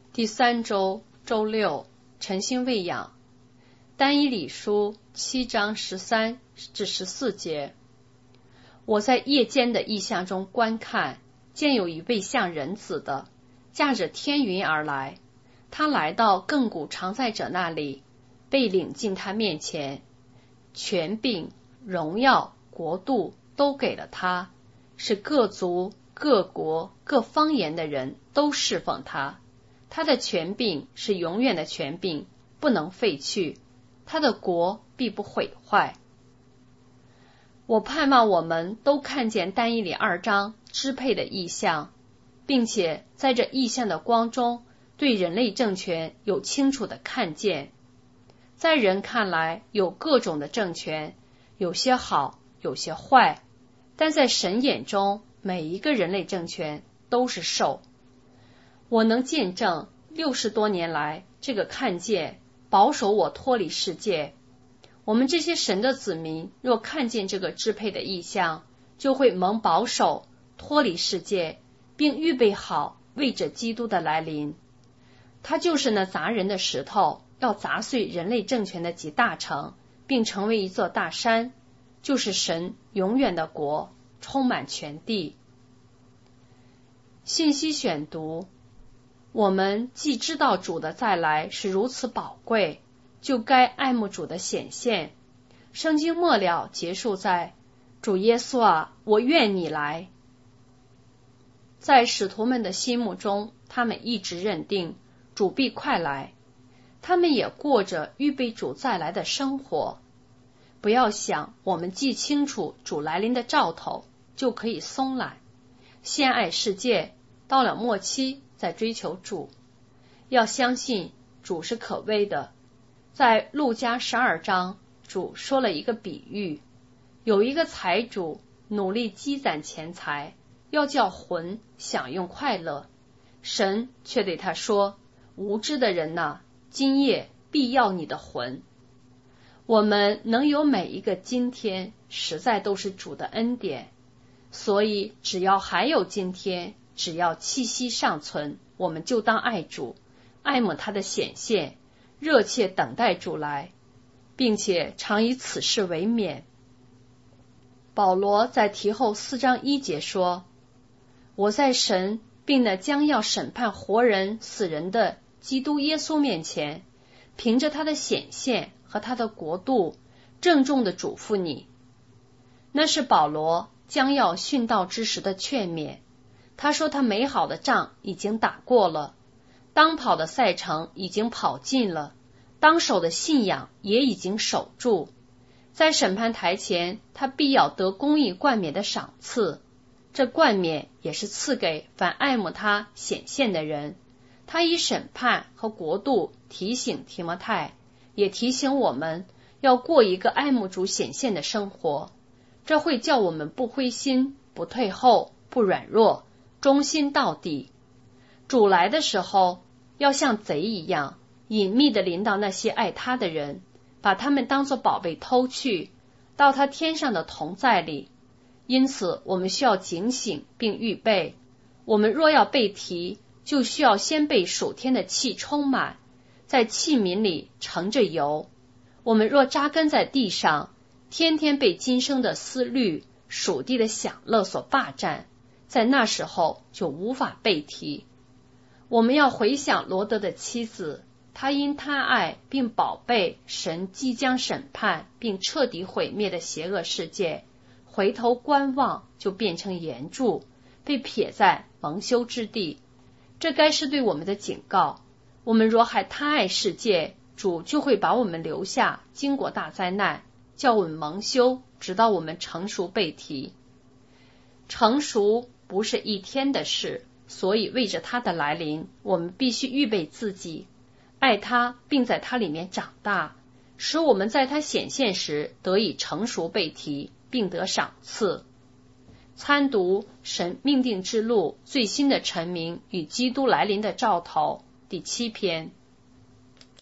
第3周周六，晨星喂养。但以理书7章13至14节。我在夜间的异象中观看，见有一位像人子的，驾着天云而来。他来到亘古常在者那里，被领进他面前，权柄、荣耀、国度都给了他，使各族、各国、各方言的人都侍奉他。他的权柄是永远的权柄，不能废去，他的国必不毁坏。我盼望我们都看见但以理2章支配的异象，并且在这异象的光中对人类政权有清楚的看见。在人看来有各种的政权，有些好，有些坏，但在神眼中每一个人类政权都是兽。我能见证60多年来这个看见保守我脱离世界。我们这些神的子民若看见这个支配的异象，就会蒙保守脱离世界，并预备好为着基督的来临。他就是那砸人的石头，要砸碎人类政权的极大城，并成为一座大山，就是神永远的国，充满全地。信息选读。我们既知道主的再来是如此宝贵，就该爱慕主的显现。圣经末了结束在主耶稣啊，我愿你来。在使徒们的心目中，他们一直认定主必快来，他们也过着预备主再来的生活。不要想我们既清楚主来临的兆头，就可以松懒，先爱世界，到了末期再追求主。要相信主是可畏的。在路加12章，主说了一个比喻，有一个财主努力积攒钱财，要叫魂享用快乐，神却对他说，无知的人哪，今夜必要你的魂。我们能有每一个今天，实在都是主的恩典，所以只要还有今天，只要气息尚存，我们就当爱主，爱慕他的显现，热切等待主来，并且常以此事为勉。保罗在提后4章1节说，我在神并那将要审判活人死人的基督耶稣面前，凭着他的显现和他的国度，郑重地嘱咐你。那是保罗将要殉道之时的劝勉。他说他美好的仗已经打过了，当跑的赛程已经跑尽了，当守的信仰也已经守住。在审判台前，他必要得公义冠冕的赏赐，这冠冕也是赐给凡爱慕他显现的人。他以审判和国度提醒提摩太，也提醒我们要过一个爱慕主显现的生活，这会叫我们不灰心，不退后，不软弱，忠心到底。主来的时候，要像贼一样隐秘地临到那些爱他的人，把他们当作宝贝偷去，到他天上的同在里。因此我们需要警醒并预备。我们若要被提，就需要先被属天的气充满，在器皿里盛着油。我们若扎根在地上，天天被今生的思虑、属地的享乐所霸占，在那时候就无法被提。我们要回想罗德的妻子，他因他爱并宝贝神即将审判并彻底毁灭的邪恶世界，回头观望，就变成岩柱，被撇在蒙羞之地。这该是对我们的警告。我们若还贪爱世界，主就会把我们留下，经过大灾难，叫我们蒙羞，直到我们成熟被提。成熟不是一天的事，所以为着他的来临，我们必须预备自己，爱他，并在他里面长大，使我们在他显现时得以成熟被提，并得赏赐。参读神命定之路最新的陈明与基督来临的兆头第7篇。